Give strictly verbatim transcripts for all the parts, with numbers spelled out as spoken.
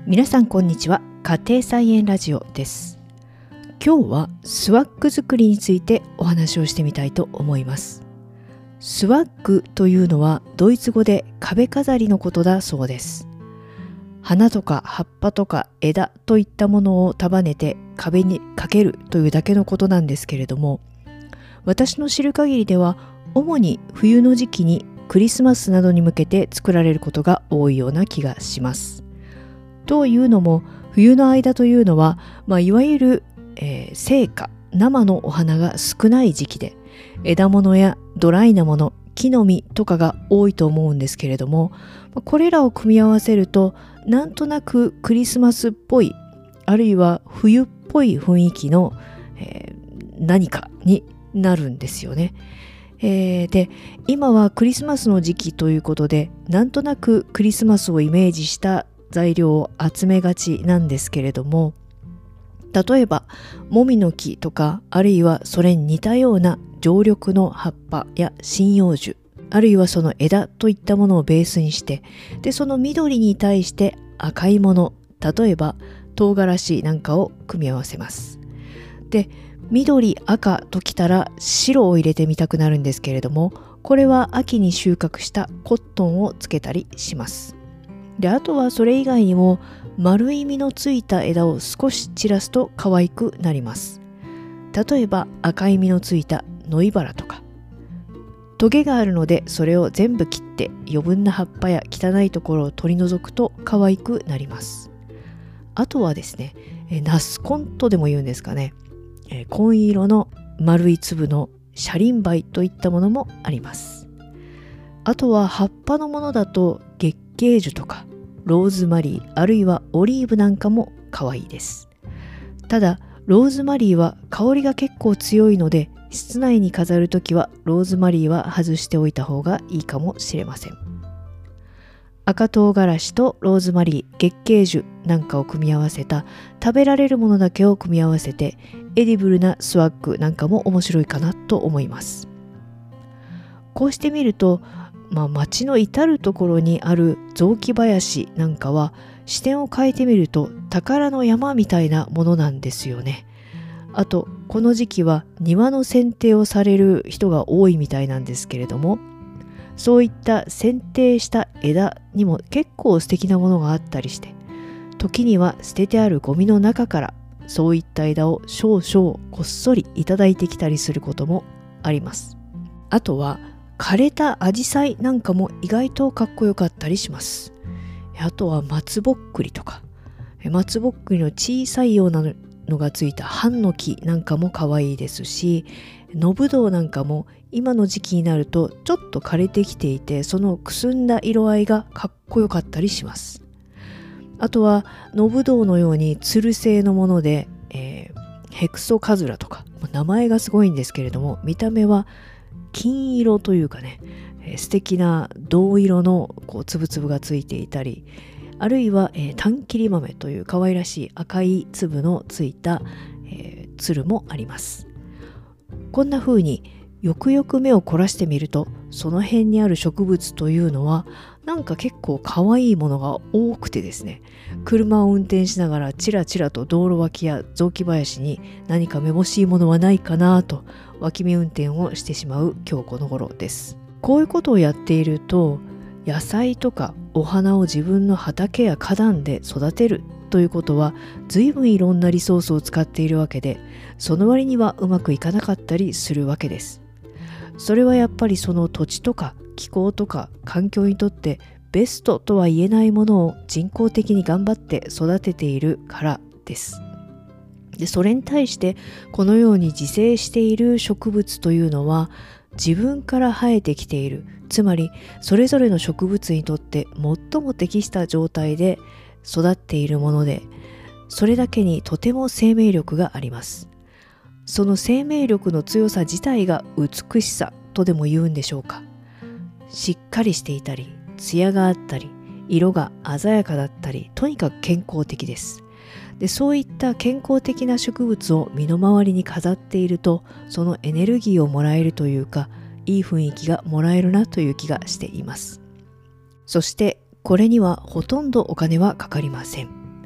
皆さんこんにちは。家庭菜園ラジオです。今日はスワッグ作りについてお話をしてみたいと思います。スワッグというのはドイツ語で壁飾りのことだそうです。花とか葉っぱとか枝といったものを束ねて壁にかけるというだけのことなんですけれども、私の知る限りでは主に冬の時期にクリスマスなどに向けて作られることが多いような気がします。というのも冬の間というのは、まあ、いわゆる、えー、生花生のお花が少ない時期で、枝物やドライなもの、木の実とかが多いと思うんですけれども、これらを組み合わせるとなんとなくクリスマスっぽい、あるいは冬っぽい雰囲気の、えー、何かになるんですよね。えー、で今はクリスマスの時期ということで、なんとなくクリスマスをイメージした材料を集めがちなんですけれども、例えばもみの木とか、あるいはそれに似たような常緑の葉っぱや針葉樹、あるいはその枝といったものをベースにして、でその緑に対して赤いもの、例えば唐辛子なんかを組み合わせます。で緑赤ときたら白を入れてみたくなるんですけれども、これは秋に収穫したコットンをつけたりします。であとはそれ以外にも丸い実のついた枝を少し散らすと可愛くなります。例えば赤い実のついたノイバラとか、トゲがあるのでそれを全部切って余分な葉っぱや汚いところを取り除くと可愛くなります。あとはですね、ナスコンとでも言うんですかね、紺色の丸い粒のシャリンバイといったものもあります。あとは葉っぱのものだと月桂樹とかローズマリー、あるいはオリーブなんかも可愛いです。ただローズマリーは香りが結構強いので、室内に飾るときはローズマリーは外しておいた方がいいかもしれません。赤唐辛子とローズマリー、月桂樹なんかを組み合わせた食べられるものだけを組み合わせてエディブルなスワッグなんかも面白いかなと思います。こうしてみると、まあ、街の至るところにある雑木林なんかは視点を変えてみると宝の山みたいなものなんですよね。あとこの時期は庭の剪定をされる人が多いみたいなんですけれども、そういった剪定した枝にも結構素敵なものがあったりして、時には捨ててあるゴミの中からそういった枝を少々こっそりいただいてきたりすることもあります。あとは枯れたアジサイなんかも意外とかっこよかったりします。あとは松ぼっくりとか、松ぼっくりの小さいようなのがついたハンノキなんかも可愛いですし、野ぶどうなんかも今の時期になるとちょっと枯れてきていて、そのくすんだ色合いがかっこよかったりします。あとは野ぶどうのようにつる製のもので、えー、ヘクソカズラとか、名前がすごいんですけれども、見た目は金色というかね、えー、素敵な銅色のこうつぶつぶがついていたり、あるいは、えー、短切り豆という可愛らしい赤い粒のついた、えー、つるもあります。こんな風によくよく目を凝らしてみると、その辺にある植物というのはなんか結構可愛いものが多くてですね、車を運転しながらチラチラと道路脇や雑木林に何かめぼしいものはないかなと脇見運転をしてしまう今日この頃です。こういうことをやっていると、野菜とかお花を自分の畑や花壇で育てるということは随分いろんなリソースを使っているわけで、その割にはうまくいかなかったりするわけです。それはやっぱりその土地とか気候とか環境にとってベストとは言えないものを人工的に頑張って育てているからです。でそれに対してこのように自生している植物というのは自分から生えてきている、つまりそれぞれの植物にとって最も適した状態で育っているもので、それだけにとても生命力があります。その生命力の強さ自体が美しさとでも言うんでしょうか。しっかりしていたり、艶があったり、色が鮮やかだったり、とにかく健康的です。でそういった健康的な植物を身の回りに飾っていると、そのエネルギーをもらえるというか、いい雰囲気がもらえるなという気がしています。そしてこれにはほとんどお金はかかりません。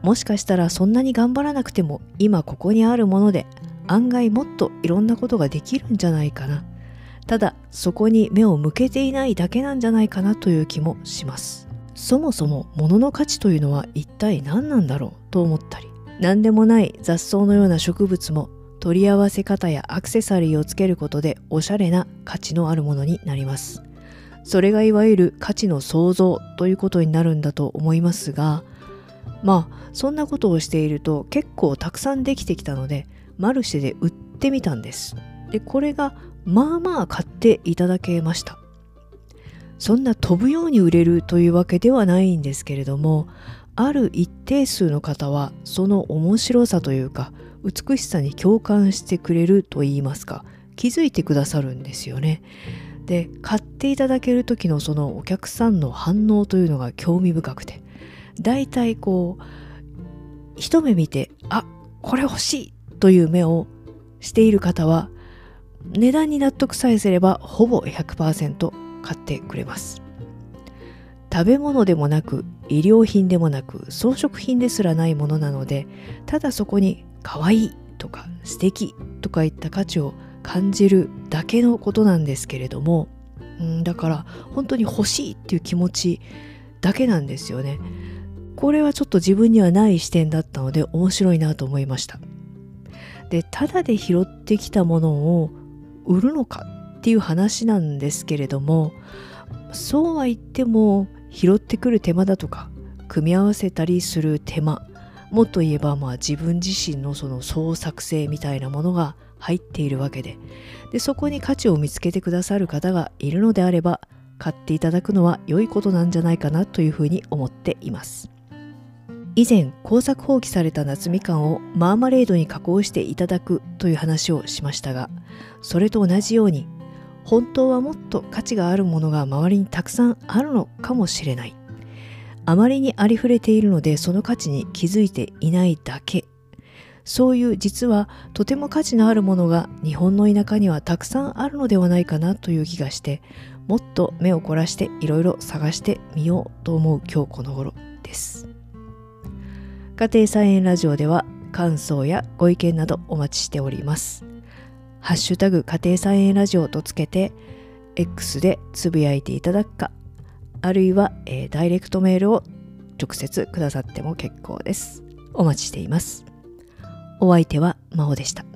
もしかしたらそんなに頑張らなくても今ここにあるもので案外もっといろんなことができるんじゃないかな。ただそこに目を向けていないだけなんじゃないかなという気もします。そもそも物の価値というのは一体何なんだろうと思ったり、何でもない雑草のような植物も取り合わせ方やアクセサリーをつけることでおしゃれな価値のあるものになります。それがいわゆる価値の創造ということになるんだと思いますが、まあそんなことをしていると結構たくさんできてきたのでマルシェで売ってみたんです。でこれがまあまあ買っていただけました。そんな飛ぶように売れるというわけではないんですけれども、ある一定数の方はその面白さというか美しさに共感してくれると言いますか、気づいてくださるんですよね。で買っていただける時のそのお客さんの反応というのが興味深くて、だいたいこう一目見てあこれ欲しいという目をしている方は値段に納得さえすればほぼ ひゃくパーセント 買ってくれます。食べ物でもなく医療品でもなく装飾品ですらないものなので、ただそこに可愛いとか素敵とかいった価値を感じるだけのことなんですけれども、うんだから本当に欲しいっていう気持ちだけなんですよね。これはちょっと自分にはない視点だったので面白いなと思いました。でただで拾ってきたものを売るのかっていう話なんですけれども、そうは言っても拾ってくる手間だとか組み合わせたりする手間、もっと言えばまあ自分自身のその創作性みたいなものが入っているわけで、でそこに価値を見つけてくださる方がいるのであれば買っていただくのは良いことなんじゃないかなというふうに思っています。以前耕作放棄された夏みかんをマーマレードに加工していただくという話をしましたが、それと同じように本当はもっと価値があるものが周りにたくさんあるのかもしれない。あまりにありふれているのでその価値に気づいていないだけ。そういう実はとても価値のあるものが日本の田舎にはたくさんあるのではないかなという気がして、もっと目を凝らしていろいろ探してみようと思う今日この頃です。家庭菜園ラジオでは感想やご意見などお待ちしております。ハッシュタグ家庭菜園ラジオとつけて X でつぶやいていただくか、あるいは、えー、ダイレクトメールを直接くださっても結構です。お待ちしています。お相手は真帆でした。